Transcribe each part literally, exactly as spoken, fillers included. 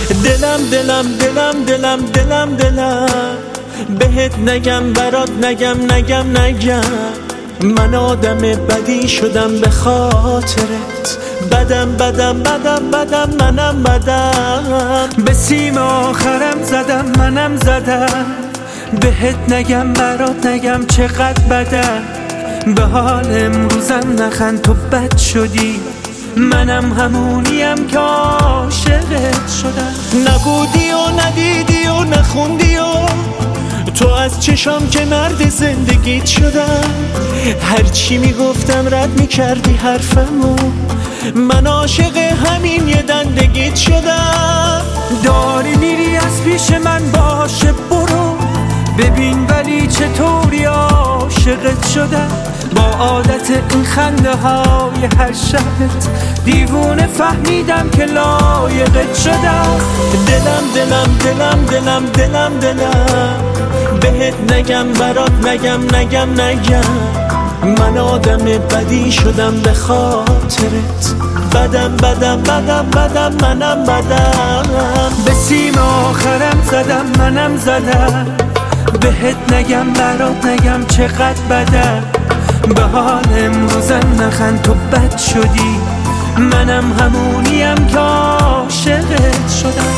دلم دلم دلم دلم دلم دلم بهت نگم برات نگم نگم نگم من آدم بدی شدم به خاطرت بدم بدم بدم بدم منم بدم به سیم آخرم زدم منم زدم بهت نگم برات نگم چقدر بدم به حال امروزم نخند تو بد شدی منم همونیم که عاشقت شدم نبودی و ندیدی و نخوندی و تو از چشام که مرد زندگیت شدم هرچی میگفتم رد میکردی حرفمو من عاشق همین یه دندگیت شدم داری میری از پیش من باشه برو ببین ولی چطوری عاشقت شدم با عادت این خنده های هر شبت دیوونه فهمیدم که لایقت شدم دلم دلم دلم دلم دلم دلم بهت نگم برات نگم نگم نگم من آدم بدی شدم به خاطرت بدم بدم بدم بدم منم بدم به سیم آخرم زدم منم زدم بهت نگم برات نگم چقدر بدم به حال امروزم نخند تو بد شدی منم همونیم که عاشقت شدم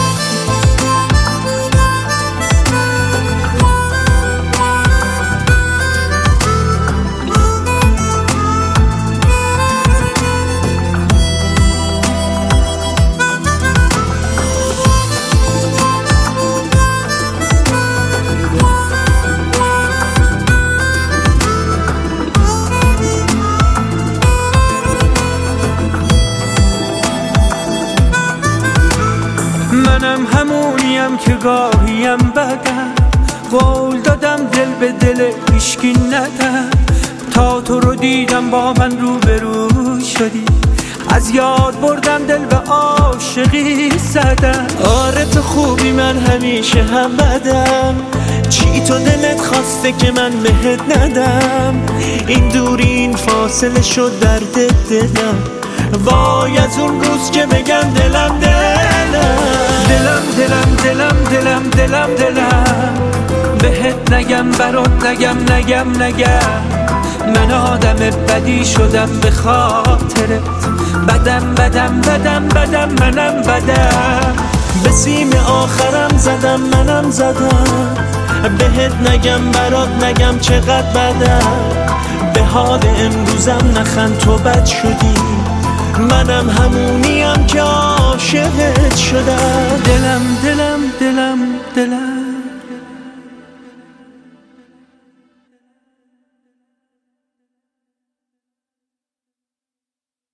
منم همونیم که گاهیم بدم قول دادم دل به دل هیچکی ندم تا تو رو دیدم با من روبرو شدی از یاد بردم دل به عاشقی زدم آره تو خوبی من همیشه هم بدم چی تو دلت خواسته که من بهت ندم این دوری این فاصله شد درد دلم وای از اون روز که بگم دلم دلم دلم دلم دلم دلم دلم دلم بهت نگم برات نگم نگم نگم من آدم بدی شدم به خاطرت بدم بدم بدم بدم منم بدم به سیم آخرم زدم منم زدم بهت نگم برات نگم چقدر بدم به حال امروزم نخند تو بد شدی منم همونیم که عاشقت شدم دلم دلم دلم دلم